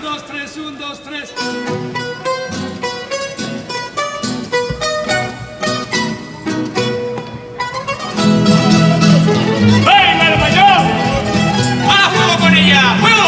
2, 3, 1, 2, 3. ¡Venga, el mayor! ¡A fuego con ella! ¡Fuego!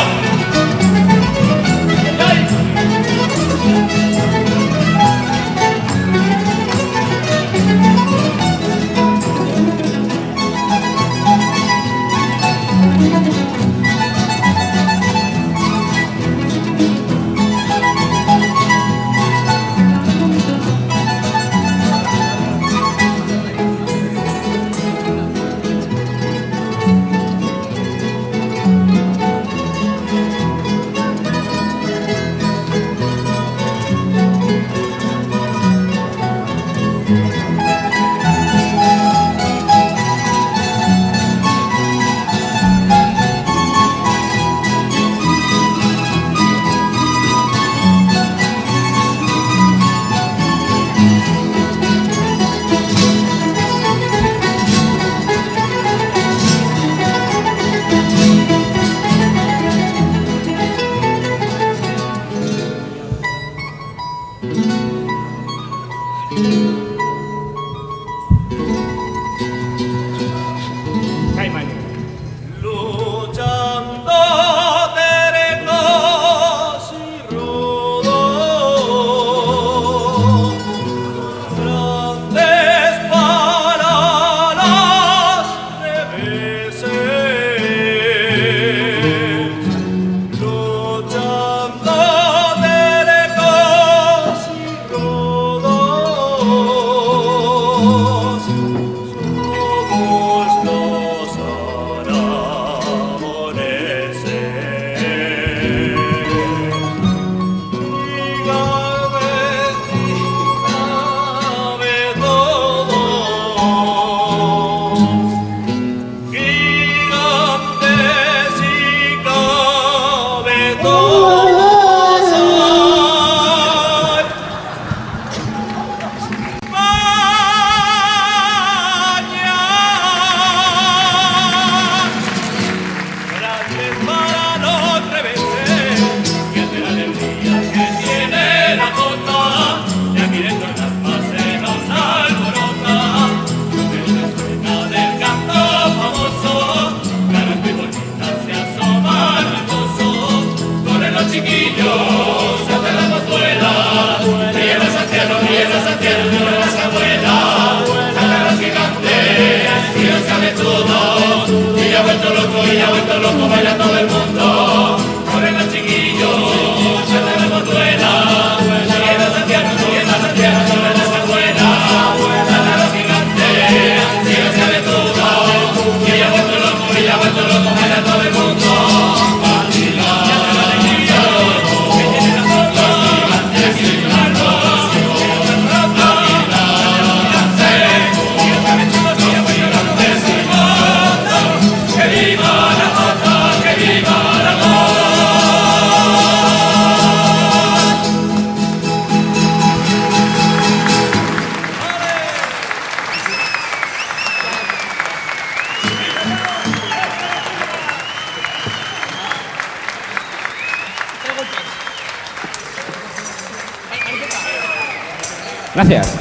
Gracias.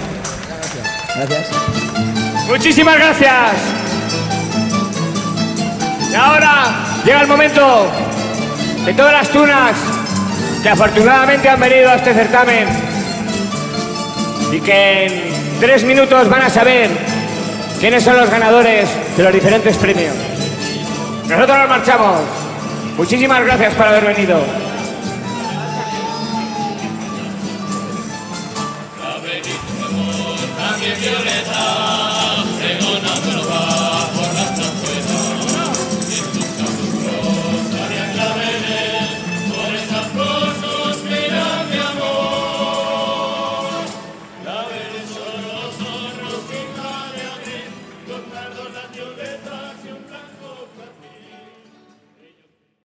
Gracias. Muchísimas gracias. Y ahora llega el momento de todas las tunas que afortunadamente han venido a este certamen y que en 3 minutos van a saber quiénes son los ganadores de los diferentes premios. Nosotros nos marchamos. Muchísimas gracias por haber venido. Violeta.